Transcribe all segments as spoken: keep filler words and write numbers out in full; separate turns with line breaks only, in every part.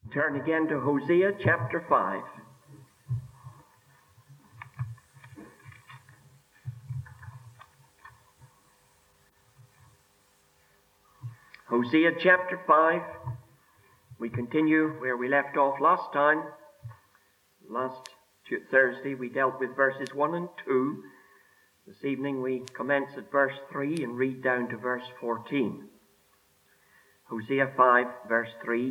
Turn again to Hosea chapter five. Hosea chapter five. We continue where we left off last time. Last Thursday we dealt with verses one and two. This evening we commence at verse three and read down to verse fourteen. Hosea five, verse three.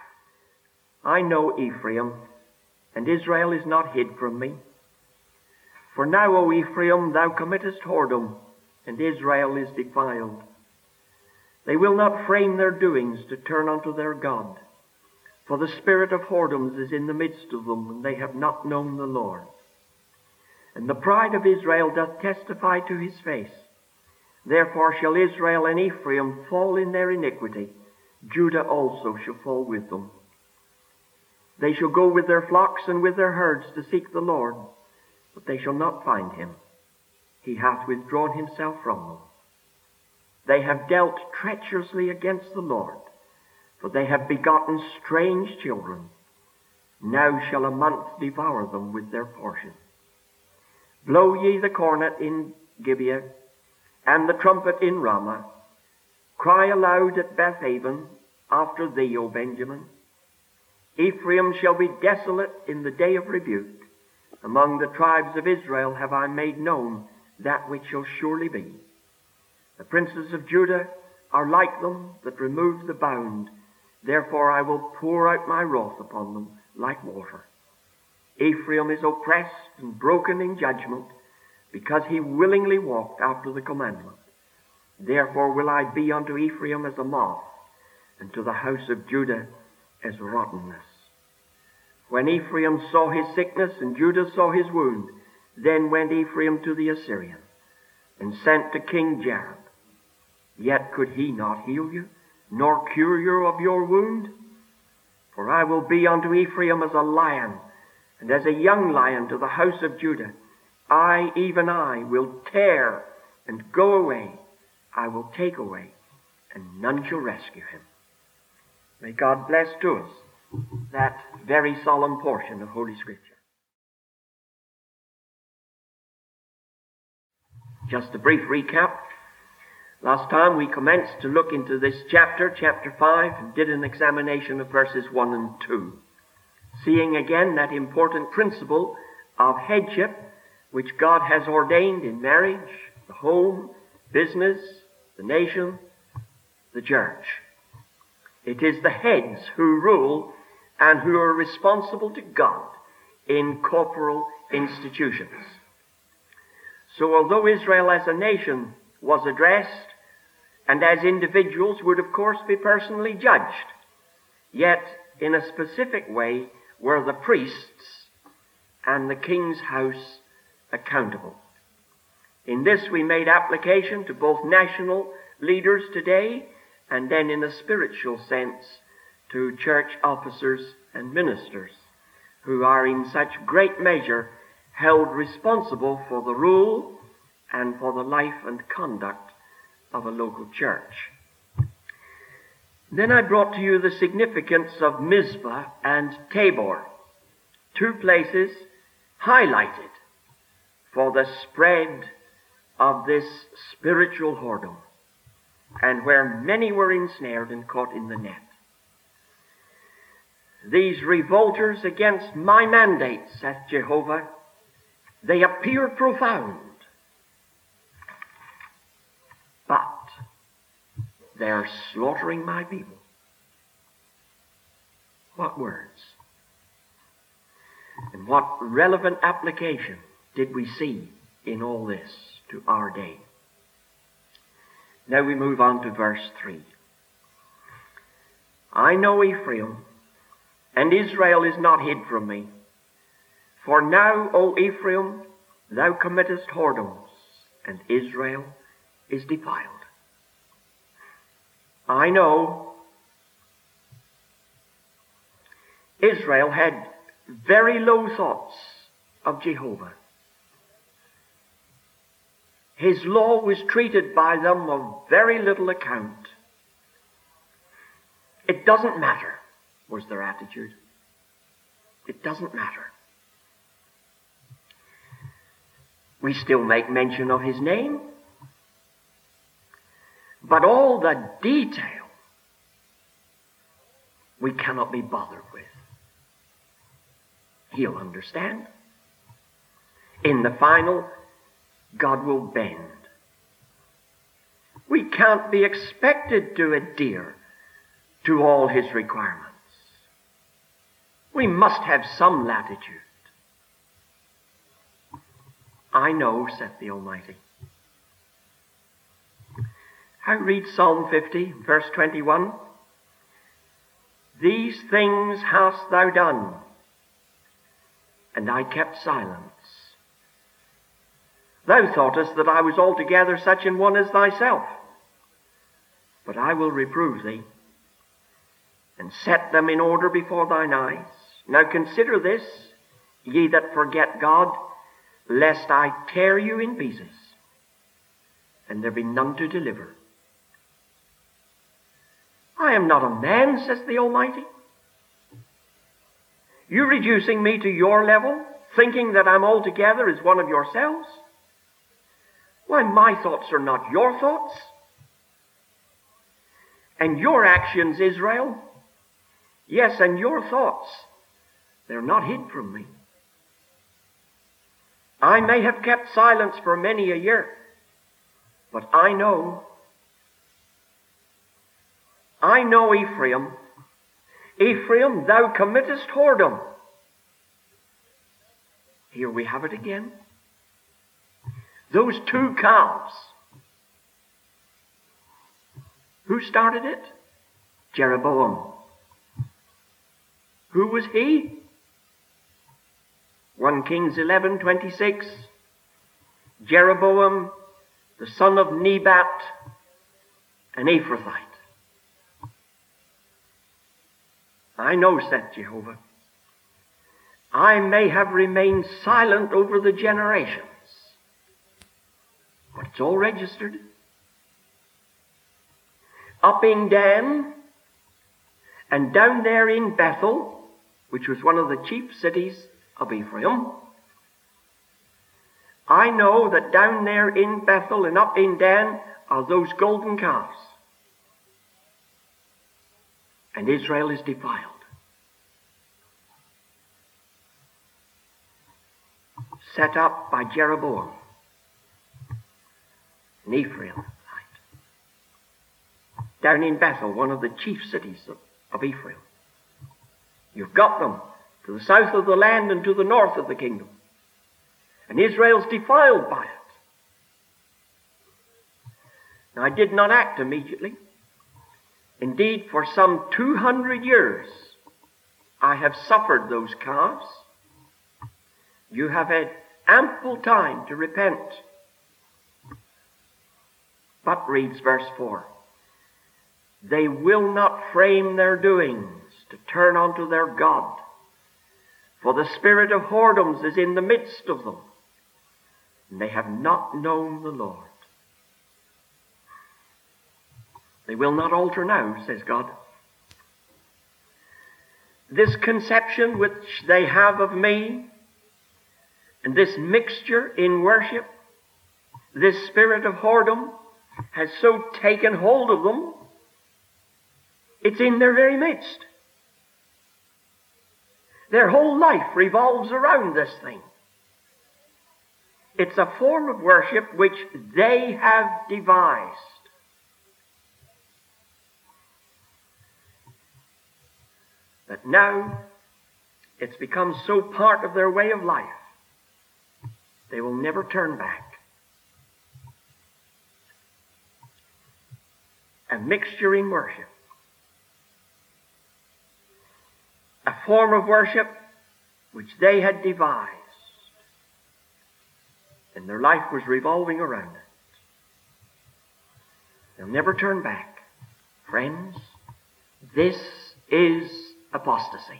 I know Ephraim, and Israel is not hid from me. For now, O Ephraim, thou committest whoredom, and Israel is defiled. They will not frame their doings to turn unto their God. For the spirit of whoredoms is in the midst of them, and they have not known the Lord. And the pride of Israel doth testify to his face. Therefore shall Israel and Ephraim fall in their iniquity. Judah also shall fall with them. They shall go with their flocks and with their herds to seek the Lord, but they shall not find him. He hath withdrawn himself from them. They have dealt treacherously against the Lord, for they have begotten strange children. Now shall a month devour them with their portion. Blow ye the cornet in Gibeah, and the trumpet in Ramah. Cry aloud at Bethaven, after thee, O Benjamin. Ephraim shall be desolate in the day of rebuke. Among the tribes of Israel have I made known that which shall surely be. The princes of Judah are like them that remove the bound. Therefore I will pour out my wrath upon them like water. Ephraim is oppressed and broken in judgment, because he willingly walked after the commandment. Therefore will I be unto Ephraim as a moth, and to the house of Judah as rottenness. When Ephraim saw his sickness and Judah saw his wound, then went Ephraim to the Assyrian, and sent to King Jareb. Yet could he not heal you, nor cure you of your wound? For I will be unto Ephraim as a lion, and as a young lion to the house of Judah. I, even I, will tear and go away. I will take away, and none shall rescue him. May God bless to us that very solemn portion of Holy Scripture. Just a brief recap. Last time we commenced to look into this chapter, chapter five, and did an examination of verses one and two. Seeing again that important principle of headship which God has ordained in marriage, the home, business, the nation, the church. It is the heads who rule and who are responsible to God in corporal institutions. So although Israel as a nation was addressed, and as individuals would of course be personally judged, yet in a specific way were the priests and the king's house accountable. In this we made application to both national leaders today, and then in a spiritual sense to church officers and ministers, who are in such great measure held responsible for the rule and for the life and conduct of a local church. Then I brought to you the significance of Mizpah and Tabor, two places highlighted for the spread of this spiritual whoredom, and where many were ensnared and caught in the net. These revolters against my mandate, saith Jehovah, they appear profound, but they are slaughtering my people. What words? And what relevant application did we see in all this to our day? Now we move on to verse three. I know Ephraim, and Israel is not hid from me. For now, O Ephraim, thou committest whoredoms, and Israel is defiled. I know Israel had very low thoughts of Jehovah. His law was treated by them of very little account. It doesn't matter. was their attitude. It doesn't matter. We still make mention of his name, but all the detail we cannot be bothered with. He'll understand. In the final, God will bend. We can't be expected to adhere to all his requirements. We must have some latitude. I know, saith the Almighty. I read Psalm fifty, verse twenty-one. These things hast thou done, and I kept silence. Thou thoughtest that I was altogether such an one as thyself. But I will reprove thee, and set them in order before thine eyes. Now consider this, ye that forget God, lest I tear you in pieces, and there be none to deliver. I am not a man, says the Almighty. You reducing me to your level, thinking that I'm altogether as one of yourselves? Why, my thoughts are not your thoughts. And your actions, Israel, yes, and your thoughts, they're not hid from me. I may have kept silence for many a year, but I know, I know Ephraim. Ephraim, thou committest whoredom. Here we have it again. Those two calves. Who started it? Jeroboam. Who was he? First Kings eleven twenty-six. Jeroboam, the son of Nebat, an Ephrathite. I know, saith Jehovah, I may have remained silent over the generations, but it's all registered. Up in Dan, and down there in Bethel, which was one of the chief cities of Ephraim, I know that down there in Bethel and up in Dan are those golden calves. And Israel is defiled. Set up by Jeroboam, an Ephraimite. Down in Bethel, one of the chief cities of, of Ephraim. You've got them to the south of the land and to the north of the kingdom. And Israel's defiled by it. Now, I did not act immediately. Indeed, for some two hundred years, I have suffered those calves. You have had ample time to repent. But, reads verse four, they will not frame their doings to turn unto their God, for the spirit of whoredoms is in the midst of them, and they have not known the Lord. They will not alter now, says God. This conception which they have of me, and this mixture in worship, this spirit of whoredom, has so taken hold of them, it's in their very midst. Their whole life revolves around this thing. It's a form of worship which they have devised. But now it's become so part of their way of life, they will never turn back. A mixture in worship. A form of worship which they had devised. And their life was revolving around it. They'll never turn back. Friends, this is apostasy.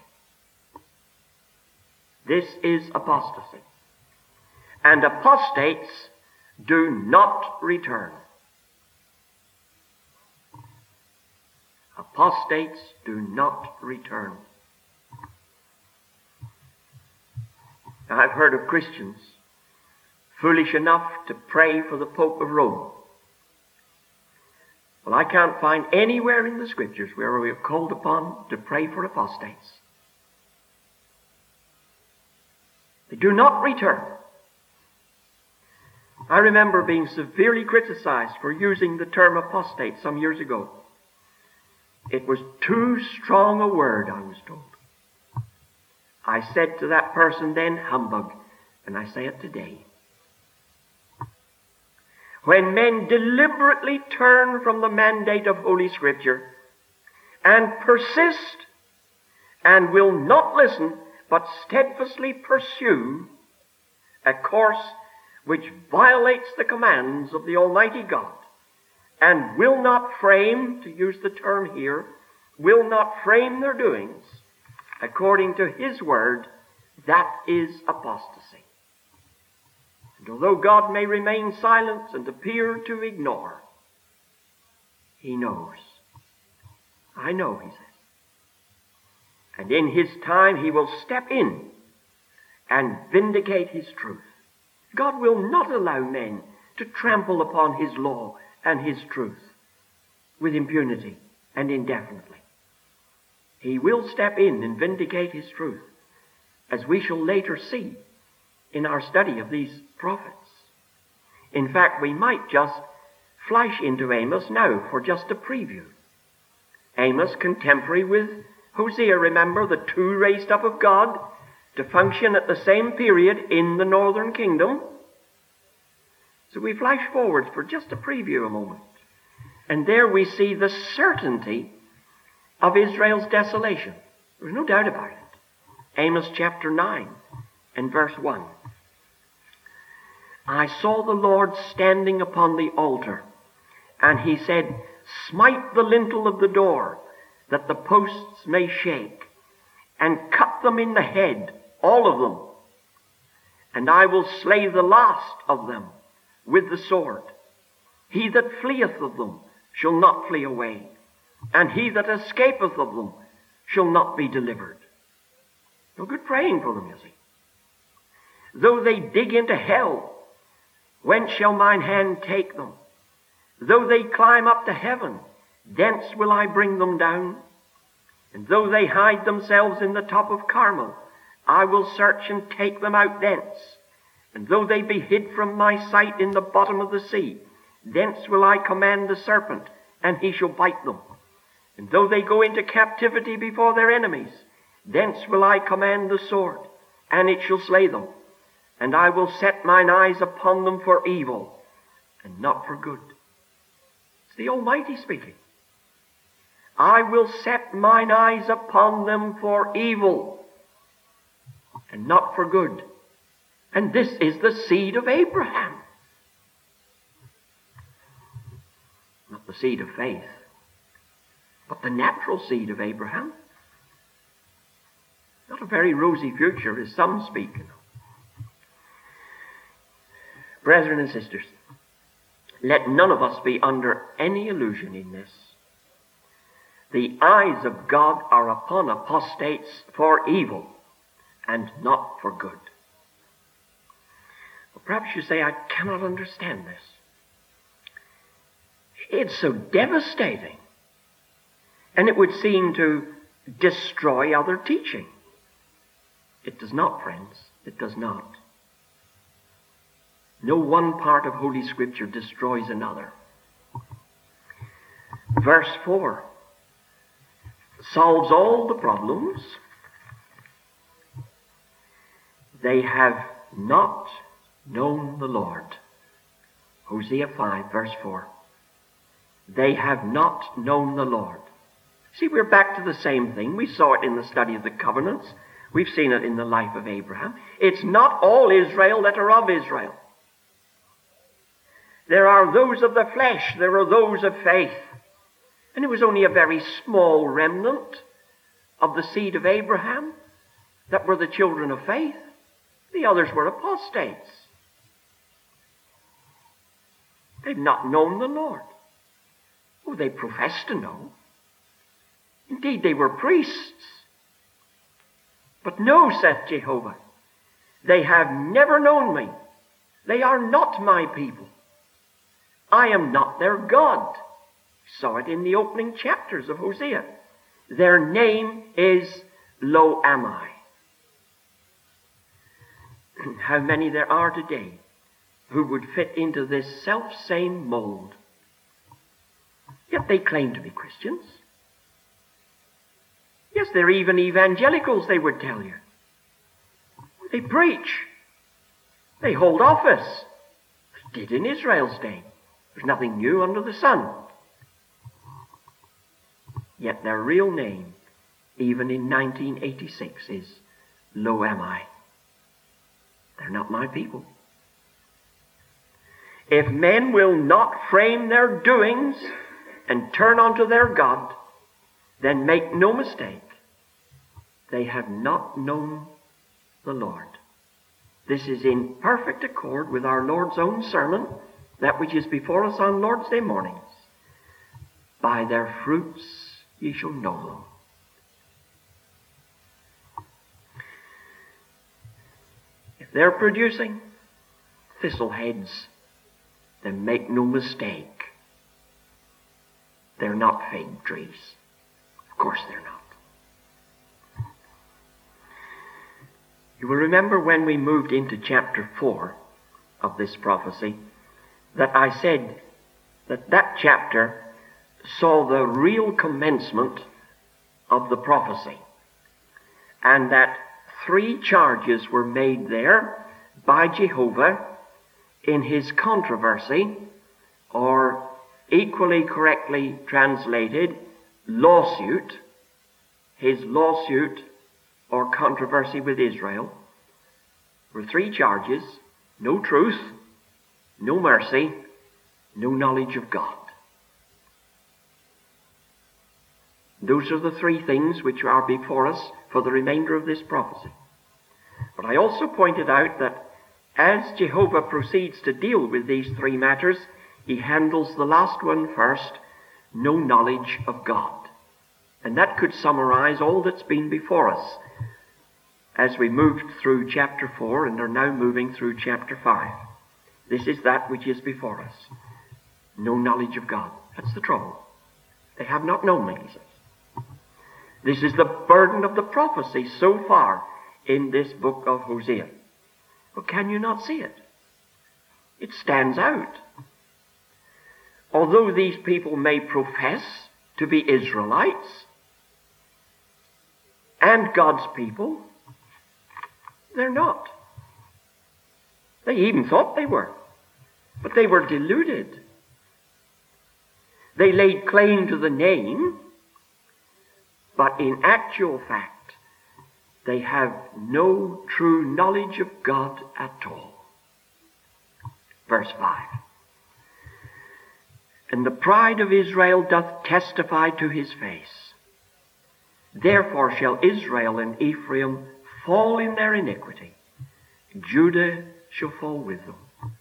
This is apostasy. And apostates do not return. Apostates do not return. I've heard of Christians foolish enough to pray for the Pope of Rome. Well, I can't find anywhere in the Scriptures where we are called upon to pray for apostates. They do not return. I remember being severely criticized for using the term apostate some years ago. It was too strong a word, I was told. I said to that person then, humbug, and I say it today. When men deliberately turn from the mandate of Holy Scripture and persist and will not listen but steadfastly pursue a course which violates the commands of the Almighty God and will not frame, to use the term here, will not frame their doings according to His word, that is apostasy. And although God may remain silent and appear to ignore, He knows. I know, He says. And in His time He will step in and vindicate His truth. God will not allow men to trample upon His law and His truth with impunity and indefinitely. He will step in and vindicate His truth, as we shall later see in our study of these prophets. In fact, we might just flash into Amos now for just a preview. Amos, contemporary with Hosea, remember, the two raised up of God to function at the same period in the northern kingdom. So we flash forward for just a preview a moment. And there we see the certainty of Israel's desolation. There's no doubt about it. Amos chapter nine and verse one. I saw the Lord standing upon the altar, and He said, smite the lintel of the door, that the posts may shake, and cut them in the head, all of them. And I will slay the last of them with the sword. He that fleeth of them shall not flee away, and he that escapeth of them shall not be delivered. No good praying for them, you see. Though they dig into hell, whence shall mine hand take them? Though they climb up to heaven, thence will I bring them down. And though they hide themselves in the top of Carmel, I will search and take them out thence. And though they be hid from my sight in the bottom of the sea, thence will I command the serpent, and he shall bite them. And though they go into captivity before their enemies, thence will I command the sword, and it shall slay them. And I will set mine eyes upon them for evil, and not for good. It's the Almighty speaking. I will set mine eyes upon them for evil, and not for good. And this is the seed of Abraham. Not the seed of faith, but the natural seed of Abraham. Not a very rosy future, as some speak. Brethren and sisters, let none of us be under any illusion in this. The eyes of God are upon apostates for evil and not for good. Well, perhaps you say, I cannot understand this. It's so devastating. And it would seem to destroy other teaching. It does not, friends. It does not. No one part of Holy Scripture destroys another. Verse four solves all the problems. They have not known the Lord. Hosea five, verse four. They have not known the Lord. See, we're back to the same thing. We saw it in the study of the covenants. We've seen it in the life of Abraham. It's not all Israel that are of Israel. There are those of the flesh. There are those of faith. And it was only a very small remnant of the seed of Abraham that were the children of faith. The others were apostates. They've not known the Lord. Oh, they profess to know. Indeed, they were priests. But no, saith Jehovah, they have never known me. They are not my people. I am not their God. We saw it in the opening chapters of Hosea. Their name is Lo Ammi. How many there are today who would fit into this self-same mold. Yet they claim to be Christians. Yes, they're even evangelicals, they would tell you. They preach. They hold office. They did in Israel's day. There's nothing new under the sun. Yet their real name, even in nineteen eighty-six, is Lo Ammi. They're not my people. If men will not frame their doings and turn unto their God, then make no mistake, they have not known the Lord. This is in perfect accord with our Lord's own sermon, that which is before us on Lord's Day mornings. By their fruits ye shall know them. If they're producing thistle heads, then make no mistake, they're not fig trees. Of course they're not. You will remember when we moved into chapter four of this prophecy that I said that that chapter saw the real commencement of the prophecy, and that three charges were made there by Jehovah in his controversy, or equally correctly translated, lawsuit, his lawsuit or controversy with Israel. Were three charges: no truth, no mercy, no knowledge of God. Those are the three things which are before us for the remainder of this prophecy. But I also pointed out that as Jehovah proceeds to deal with these three matters, he handles the last one first: no knowledge of God. And that could summarize all that's been before us as we moved through chapter four and are now moving through chapter five. This is that which is before us. No knowledge of God. That's the trouble. They have not known me, he says. This is the burden of the prophecy so far in this book of Hosea. But can you not see it? It stands out. Although these people may profess to be Israelites and God's people, they're not. They even thought they were, but they were deluded. They laid claim to the name, but in actual fact, they have no true knowledge of God at all. Verse five. And the pride of Israel doth testify to his face. Therefore shall Israel and Ephraim fall in their iniquity. Judah shall fall with them.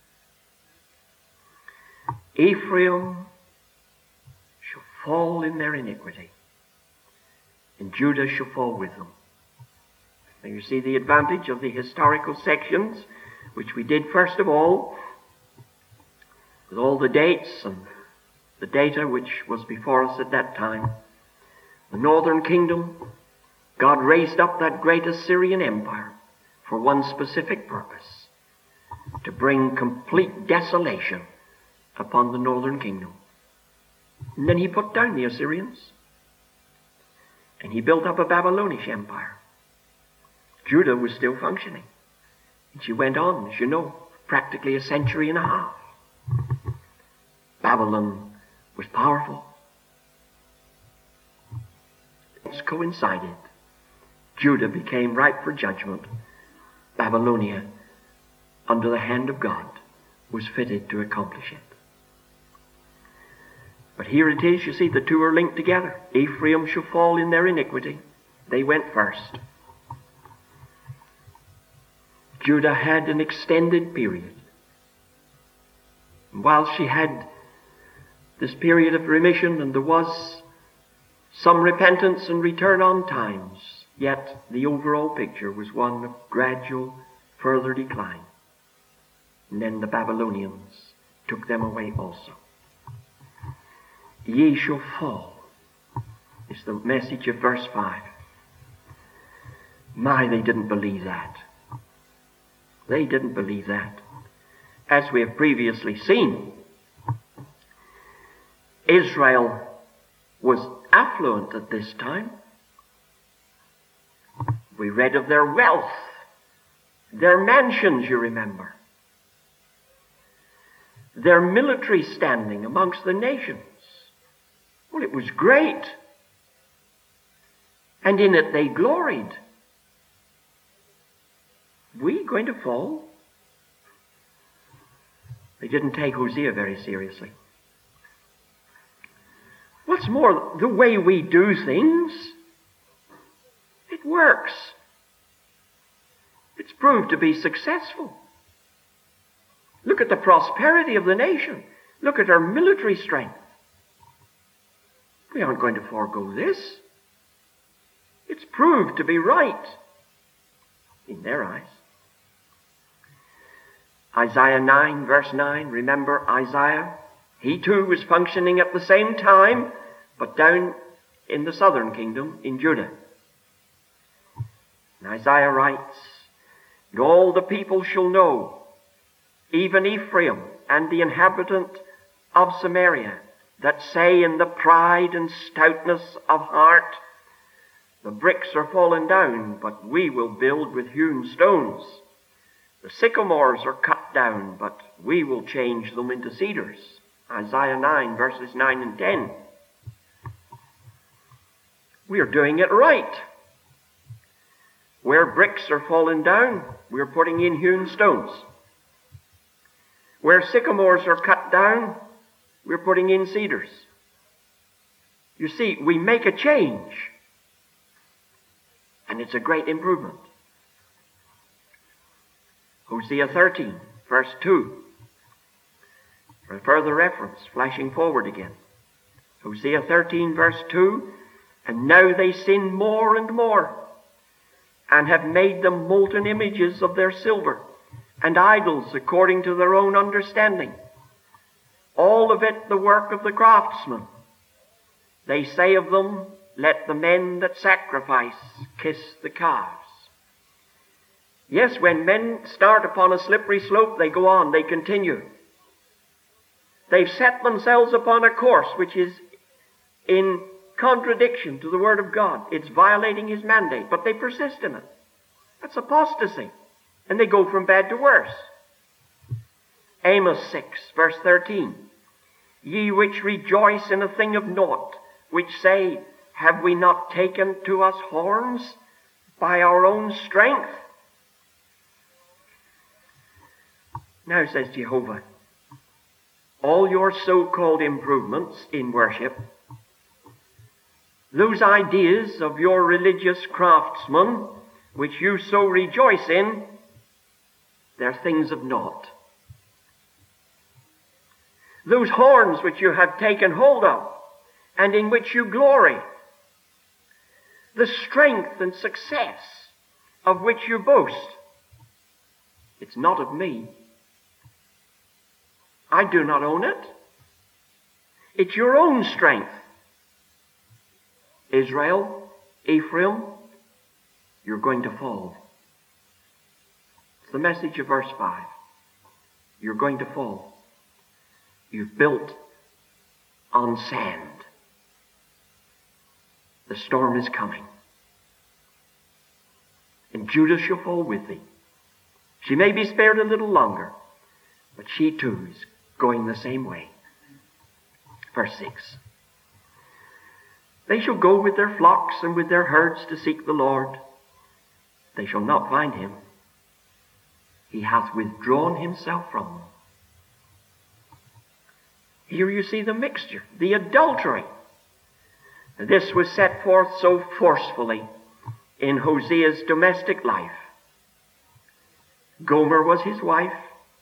Ephraim shall fall in their iniquity, and Judah shall fall with them. Now you see the advantage of the historical sections, which we did first of all, with all the dates and the data which was before us at that time. The northern kingdom, God raised up that great Assyrian empire for one specific purpose: to bring complete desolation upon the northern kingdom. And then he put down the Assyrians, and he built up a Babylonish empire. Judah was still functioning, and she went on, as you know, practically a century and a half. Babylon was powerful. It's coincided. Judah became ripe for judgment. Babylonia, under the hand of God, was fitted to accomplish it. But here it is, you see, the two are linked together. Ephraim shall fall in their iniquity. They went first. Judah had an extended period. And while she had this period of remission, and there was some repentance and return on times, yet the overall picture was one of gradual further decline. And then the Babylonians took them away also. Ye shall fall, is the message of verse five. My, they didn't believe that. They didn't believe that. As we have previously seen, Israel was affluent at this time. We read of their wealth, their mansions, you remember, their military standing amongst the nations. Well, it was great. And in it they gloried. We going to fall? They didn't take Hosea very seriously. What's more, the way we do things, it works. It's proved to be successful. Look at the prosperity of the nation. Look at our military strength. We aren't going to forego this. It's proved to be right in their eyes. Isaiah nine, verse nine. Remember Isaiah? He too was functioning at the same time, but down in the southern kingdom, in Judah. And Isaiah writes, and all the people shall know, even Ephraim and the inhabitant of Samaria, that say in the pride and stoutness of heart, the bricks are fallen down, but we will build with hewn stones. The sycamores are cut down, but we will change them into cedars. Isaiah nine, verses nine and ten. We are doing it right. Where bricks are fallen down, we are putting in hewn stones. Where sycamores are cut down, we're putting in cedars. You see, we make a change. And it's a great improvement. Hosea thirteen, verse two. For further reference, flashing forward again. Hosea thirteen, verse two. And now they sin more and more, and have made them molten images of their silver, and idols according to their own understanding. All of it the work of the craftsman. They say of them, let the men that sacrifice kiss the calves. Yes, when men start upon a slippery slope, they go on, they continue. They've set themselves upon a course which is in contradiction to the Word of God. It's violating His mandate, but they persist in it. That's apostasy. And they go from bad to worse. Amos six, verse thirteen. Ye which rejoice in a thing of naught, which say, have we not taken to us horns by our own strength? Now, says Jehovah, all your so-called improvements in worship, those ideas of your religious craftsmen, which you so rejoice in, they're things of naught. Those horns which you have taken hold of, and in which you glory, the strength and success of which you boast, it's not of me. I do not own it. It's your own strength. Israel, Ephraim, you're going to fall. It's the message of verse five. You're going to fall. You've built on sand. The storm is coming. And Judah shall fall with thee. She may be spared a little longer, but she too is going the same way. Verse six. They shall go with their flocks and with their herds to seek the Lord. They shall not find him. He hath withdrawn himself from them. Here you see the mixture, the adultery. This was set forth so forcefully in Hosea's domestic life. Gomer was his wife.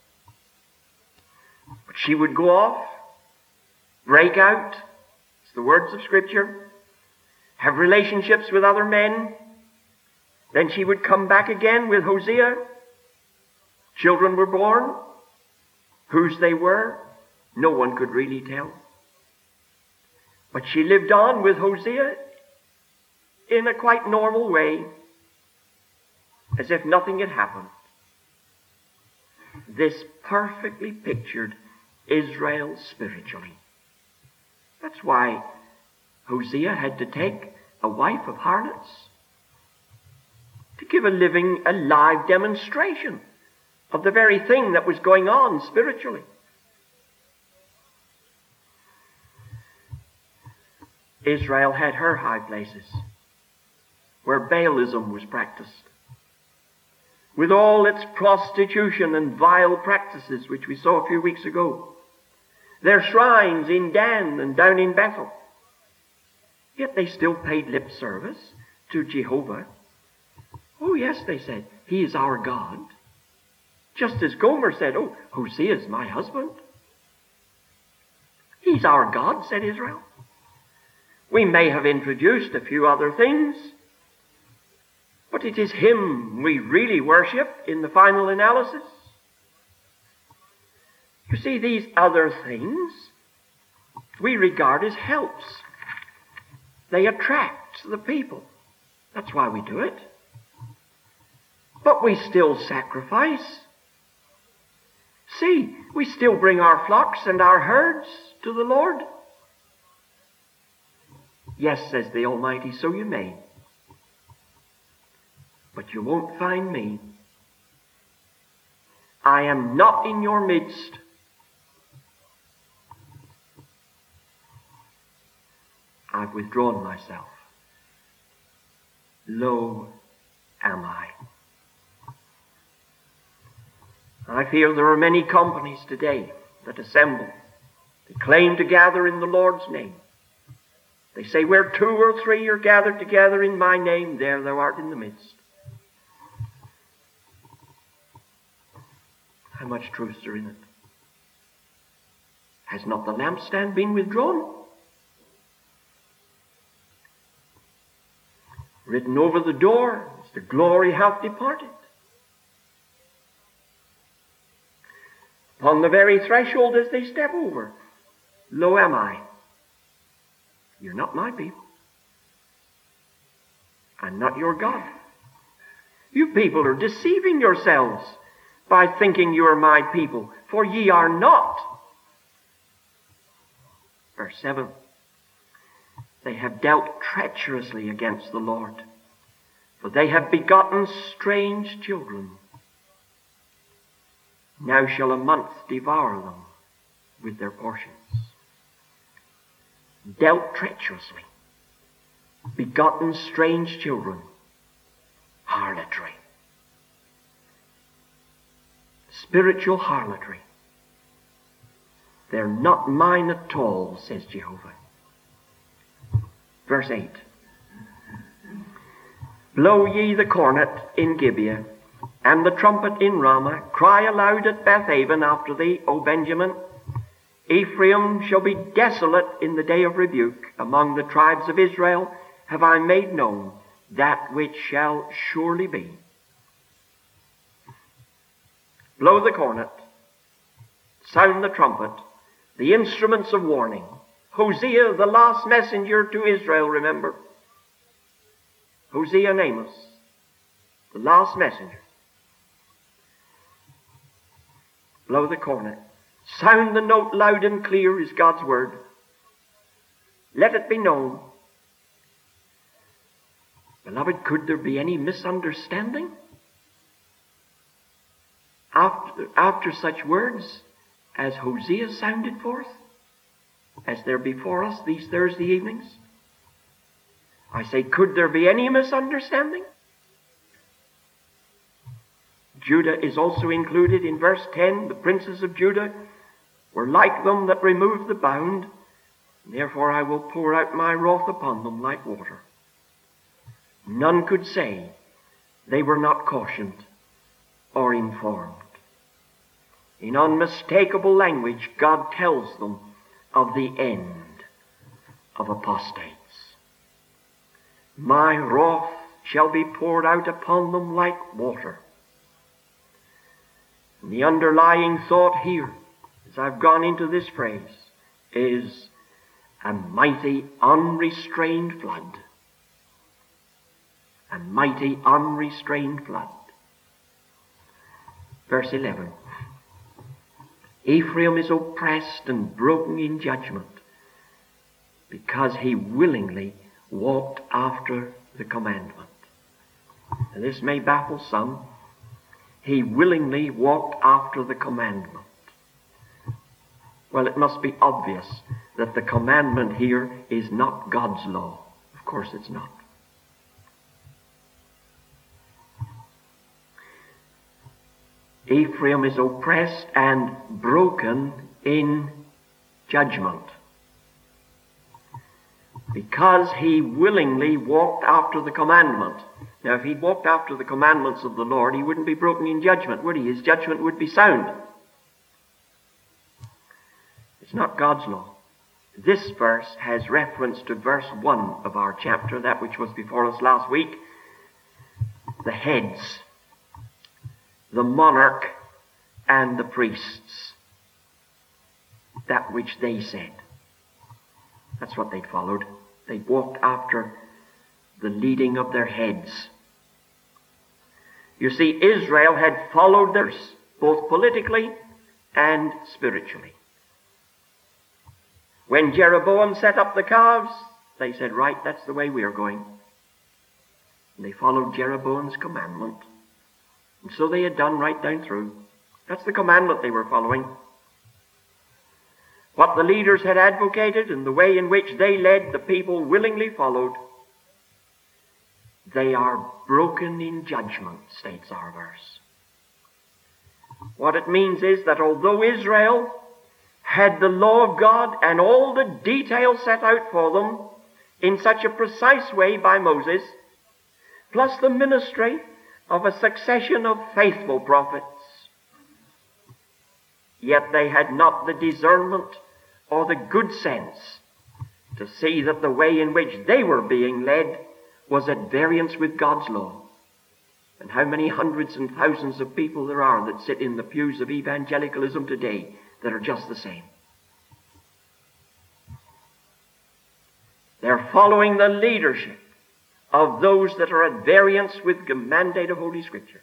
But she would go off, break out, it's the words of Scripture, have relationships with other men. Then she would come back again with Hosea. Children were born. Whose they were, no one could really tell. But she lived on with Hosea in a quite normal way, as if nothing had happened. This perfectly pictured Israel spiritually. That's why Hosea had to take a wife of harlots to give a living, a live demonstration of the very thing that was going on spiritually. Israel had her high places where Baalism was practiced, with all its prostitution and vile practices which we saw a few weeks ago. Their shrines in Dan and down in Bethel. Yet they still paid lip service to Jehovah. Oh yes, they said, he is our God. Just as Gomer said, oh, Hosea is my husband. He's our God, said Israel. We may have introduced a few other things, but it is him we really worship in the final analysis. You see, these other things we regard as helps. They attract the people. That's why we do it. But we still sacrifice. See, we still bring our flocks and our herds to the Lord. Yes, says the Almighty, so you may. But you won't find me. I am not in your midst. I've withdrawn myself. Lo am I. I feel there are many companies today that assemble. They claim to gather in the Lord's name. They say, where two or three are gathered together in my name, there thou art in the midst. How much truth is there in it? Has not the lampstand been withdrawn? Written over the door, the glory hath departed. Upon the very threshold as they step over, lo am I. You're not my people. I'm not your God. You people are deceiving yourselves by thinking you are my people, for ye are not. Verse seven. They have dealt treacherously against the Lord, for they have begotten strange children. Now shall a month devour them with their portions. Dealt treacherously, begotten strange children, harlotry. Spiritual harlotry. They're not mine at all, says Jehovah. Verse eight. Blow ye the cornet in Gibeah, and the trumpet in Ramah. Cry aloud at Bethaven after thee, O Benjamin. Ephraim shall be desolate in the day of rebuke. Among the tribes of Israel have I made known that which shall surely be. Blow the cornet, sound the trumpet, the instruments of warning. Hosea, the last messenger to Israel, remember. Hosea and Amos, the last messenger. Blow the cornet. Sound the note loud and clear is God's word. Let it be known. Beloved, could there be any misunderstanding? After, after such words as Hosea sounded forth, as they're before us these Thursday evenings, I say, could there be any misunderstanding? Judah is also included in verse ten. The princes of Judah were like them that remove the bound. Therefore I will pour out my wrath upon them like water. None could say they were not cautioned or informed. In unmistakable language, God tells them of the end of apostates. my wrath shall be poured out upon them like water. And the underlying thought here, as I've gone into this phrase, is a mighty unrestrained flood. A mighty unrestrained flood. Verse eleven. Ephraim is oppressed and broken in judgment because he willingly walked after the commandment. And this may baffle some. He willingly walked after the commandment. Well, it must be obvious that the commandment here is not God's law. Of course it's not. Ephraim is oppressed and broken in judgment because he willingly walked after the commandment. Now, if he'd walked after the commandments of the Lord, he wouldn't be broken in judgment, would he? His judgment would be sound. It's not God's law. This verse has reference to verse one of our chapter, that which was before us last week. The heads, the monarch, and the priests. That which they said. That's what they'd followed. They'd walked after the leading of their heads. You see, Israel had followed theirs, both politically and spiritually. When Jeroboam set up the calves, they said, right, that's the way we're going. And they followed Jeroboam's commandment. And so they had done right down through. That's the commandment they were following. What the leaders had advocated and the way in which they led, the people willingly followed. They are broken in judgment, states our verse. What it means is that although Israel had the law of God and all the details set out for them in such a precise way by Moses, plus the ministry of a succession of faithful prophets, yet they had not the discernment or the good sense to see that the way in which they were being led was at variance with God's law. And how many hundreds and thousands of people there are that sit in the pews of evangelicalism today that are just the same. They're following the leadership of those that are at variance with the mandate of Holy Scripture.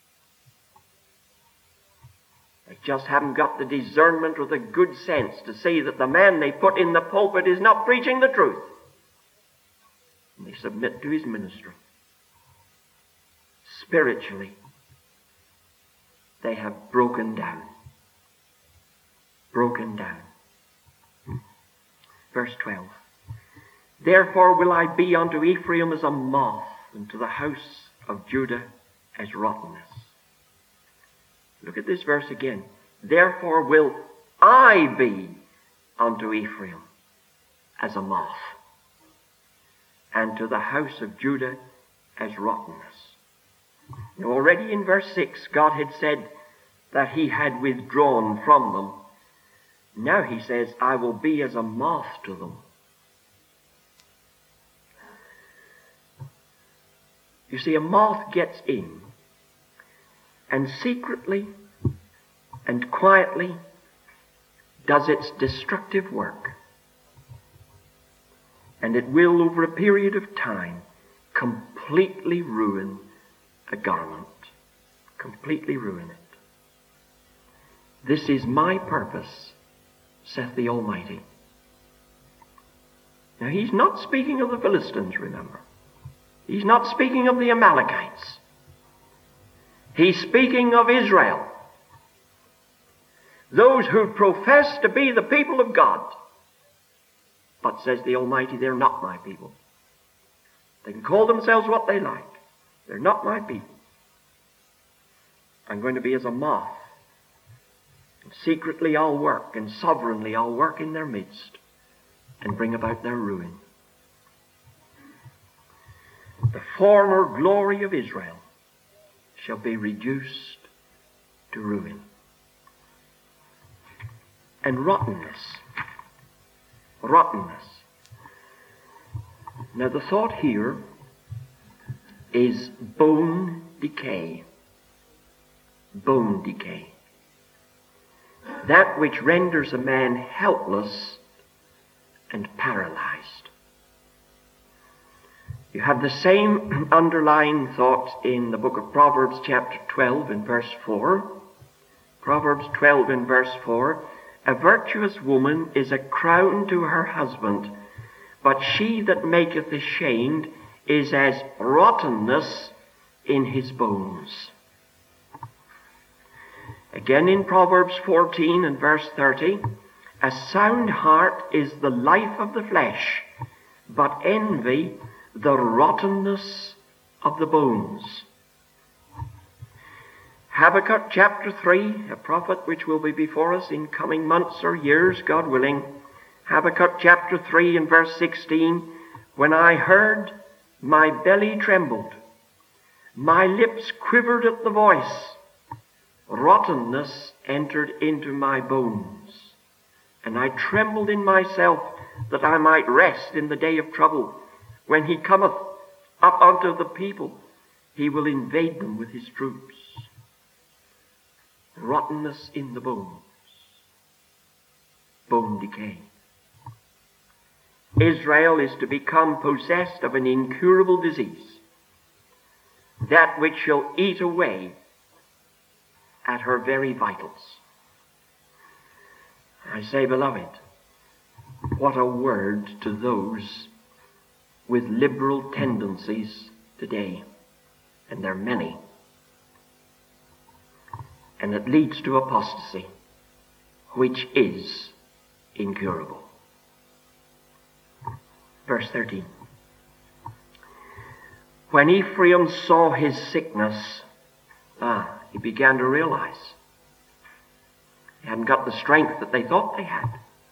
They just haven't got the discernment or the good sense to see that the man they put in the pulpit is not preaching the truth. And they submit to his ministry. Spiritually, they have broken down. Broken down. Verse twelve. Therefore will I be unto Ephraim as a moth, and to the house of Judah as rottenness. Look at this verse again. Therefore will I be unto Ephraim as a moth, and to the house of Judah as rottenness. Now already in verse six, God had said that he had withdrawn from them. Now he says, I will be as a moth to them. You see, a moth gets in and secretly and quietly does its destructive work. And it will, over a period of time, completely ruin a garment. Completely ruin it. This is my purpose, saith the Almighty. Now, he's not speaking of the Philistines, remember. He's not speaking of the Amalekites. He's speaking of Israel. Those who profess to be the people of God. But, says the Almighty, they're not my people. They can call themselves what they like. They're not my people. I'm going to be as a moth. And secretly I'll work, and sovereignly I'll work in their midst and bring about their ruin. The former glory of Israel shall be reduced to ruin. And rottenness. Rottenness. Now the thought here is bone decay. Bone decay. That which renders a man helpless and paralyzed. You have the same underlying thought in the book of Proverbs chapter twelve and verse four. Proverbs twelve and verse four. A virtuous woman is a crown to her husband, but she that maketh ashamed is as rottenness in his bones. Again in Proverbs fourteen and verse thirty, a sound heart is the life of the flesh, but envy the rottenness of the bones. Habakkuk chapter three, a prophet which will be before us in coming months or years, God willing. Habakkuk chapter three and verse sixteen, when I heard, my belly trembled, my lips quivered at the voice, rottenness entered into my bones, and I trembled in myself that I might rest in the day of trouble. When he cometh up unto the people, he will invade them with his troops. Rottenness in the bones. Bone decay. Israel is to become possessed of an incurable disease, that which shall eat away at her very vitals. I say, beloved, what a word to those with liberal tendencies today, and there are many. And it leads to apostasy, which is incurable. Verse thirteen. When Ephraim saw his sickness, ah, he began to realize he hadn't got the strength that they thought they had.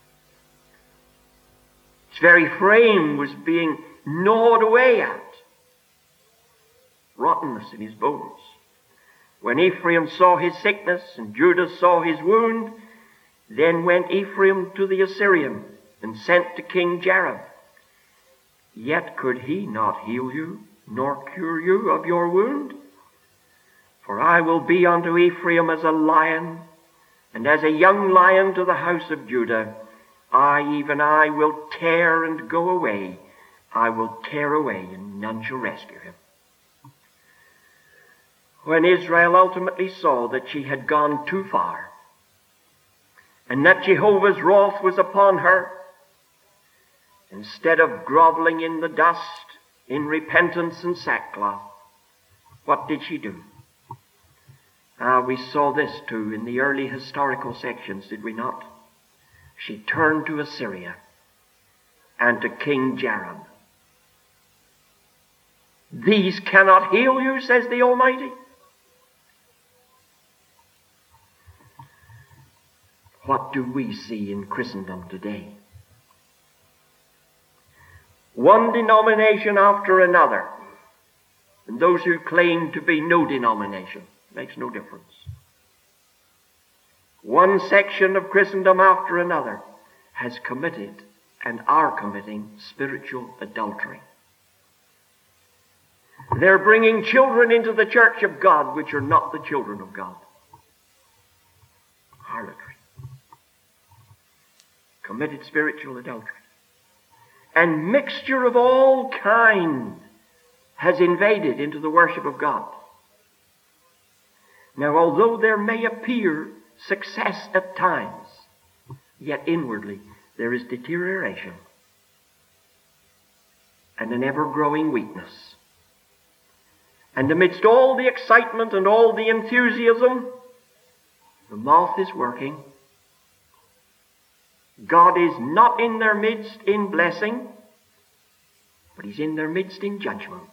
His very frame was being gnawed away at. Rottenness in his bones. When Ephraim saw his sickness and Judah saw his wound, then went Ephraim to the Assyrian and sent to King Jareb. Yet could he not heal you, nor cure you of your wound? For I will be unto Ephraim as a lion, and as a young lion to the house of Judah. I, even I, will tear and go away. I will tear away, and none shall rescue him. When Israel ultimately saw that she had gone too far, and that Jehovah's wrath was upon her, instead of groveling in the dust in repentance and sackcloth, what did she do? Ah, we saw this too in the early historical sections, did we not? She turned to Assyria and to King Jareb. These cannot heal you, says the Almighty. What do we see in Christendom today? One denomination after another, and those who claim to be no denomination, makes no difference. One section of Christendom after another has committed and are committing spiritual adultery. They're bringing children into the church of God which are not the children of God. Harlotry. Committed spiritual adultery. And mixture of all kind has invaded into the worship of God. Now, although there may appear success at times, yet inwardly there is deterioration and an ever-growing weakness. And amidst all the excitement and all the enthusiasm, the moth is working. God is not in their midst in blessing, but He's in their midst in judgment.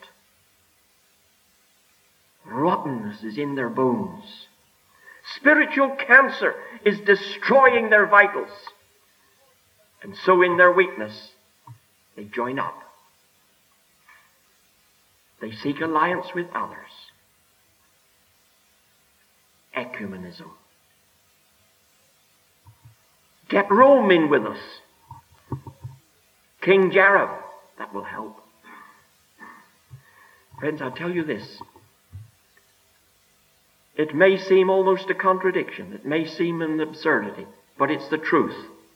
Rottenness is in their bones. Spiritual cancer is destroying their vitals. And so in their weakness, they join up. They seek alliance with others. Ecumenism. Get Rome in with us. King Jareb, that will help. Friends, I'll tell you this. It may seem almost a contradiction. It may seem an absurdity, but it's the truth.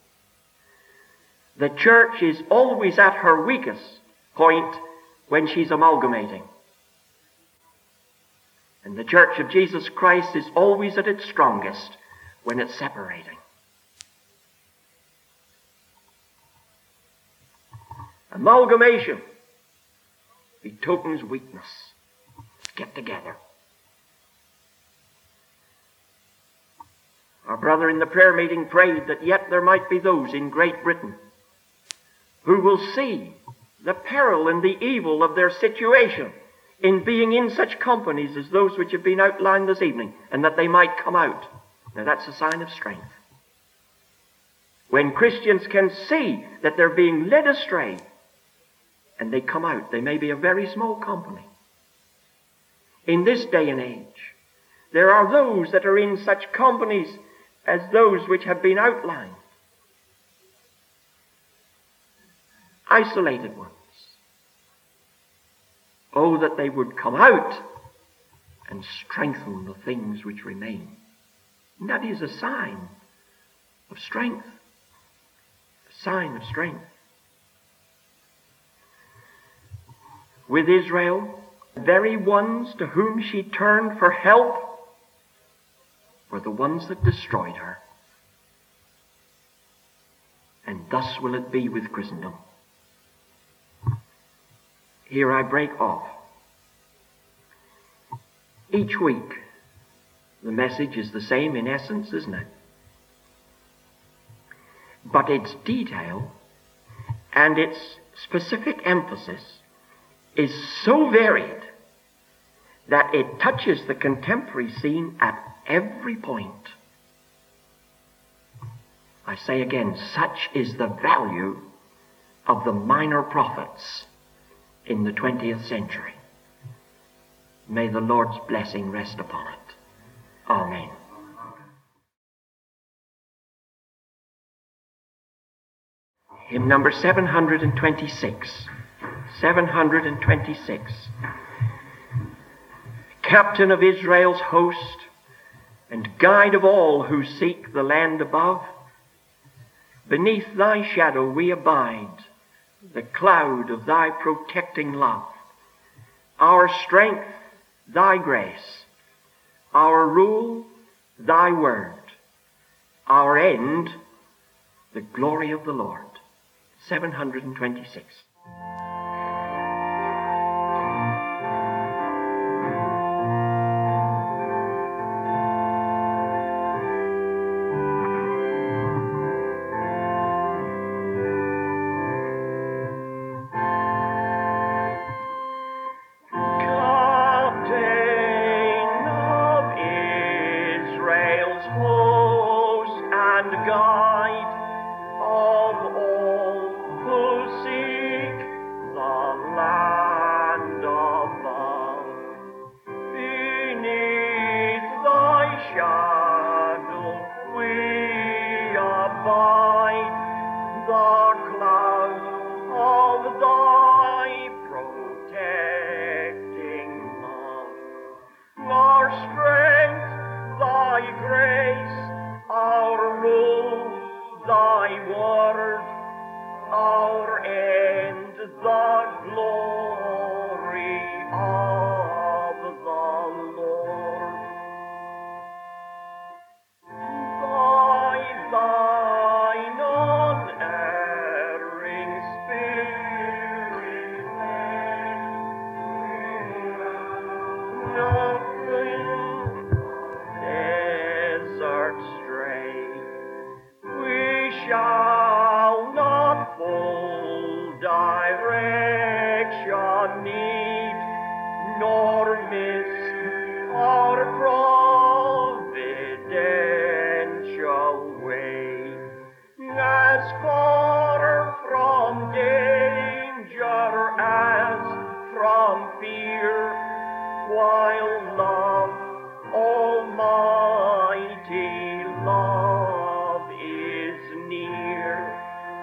The church is always at her weakest point when she's amalgamating. And the church of Jesus Christ is always at its strongest when it's separating. Amalgamation betokens weakness. Let's get together. Our brother in the prayer meeting prayed that yet there might be those in Great Britain who will see the peril and the evil of their situation in being in such companies as those which have been outlined this evening, and that they might come out. Now that's a sign of strength. When Christians can see that they're being led astray, and they come out, they may be a very small company. In this day and age, there are those that are in such companies as those which have been outlined. Isolated ones. Oh, that they would come out and strengthen the things which remain. And that is a sign of strength. A sign of strength. With Israel, the very ones to whom she turned for help were the ones that destroyed her. And thus will it be with Christendom. Here I break off. Each week, the message is the same in essence, isn't it? But its detail and its specific emphasis is so varied that it touches the contemporary scene at every point. I say again, such is the value of the minor prophets in the twentieth century. May the Lord's blessing rest upon it. Amen. Hymn number seven hundred twenty-six. seven hundred twenty-six. Captain of Israel's host, and guide of all who seek the land above, beneath thy shadow we abide, the cloud of thy protecting love. Our strength, thy grace. Our rule, thy word. Our end, the glory of the Lord. seven hundred twenty-six.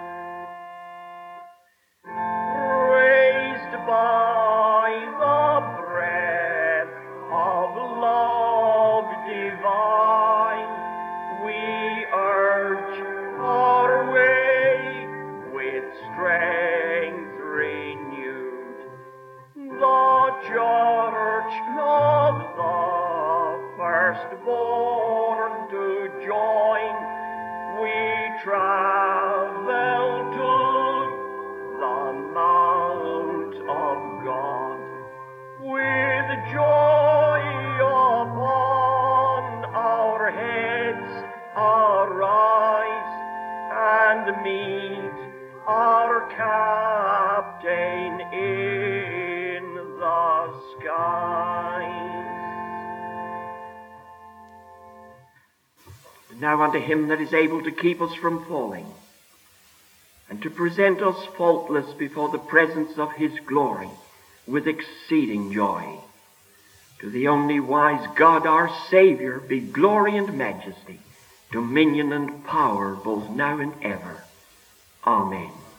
By the
love divine, we urge our way with strength renewed. The church of the firstborn to join, we travel to the Mount of God with joy upon our heads arise and meet our Captain in the skies. Now unto him that is able to keep us from falling, and to present us faultless before the presence of his glory with exceeding joy. To the only wise God our Saviour be glory and majesty, dominion and power both now and ever. Amen.